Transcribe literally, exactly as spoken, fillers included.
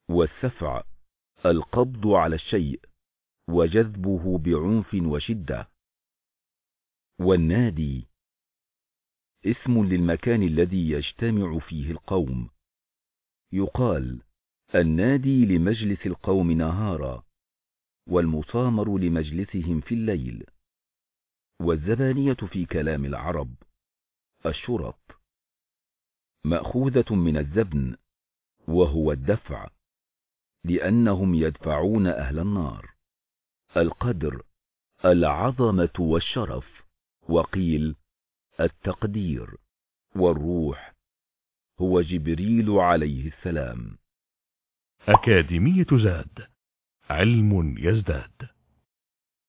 والسفع القبض على الشيء وجذبه بعنف وشدة. والنادي اسم للمكان الذي يجتمع فيه القوم. يقال النادي لمجلس القوم نهارا، والمسامر لمجلسهم في الليل. والزبانية في كلام العرب الشرط، مأخوذة من الزبن وهو الدفع، لأنهم يدفعون أهل النار. القدر العظمة والشرف، وقيل التقدير. والروح هو جبريل عليه السلام. أكاديمية زاد، علم يزداد.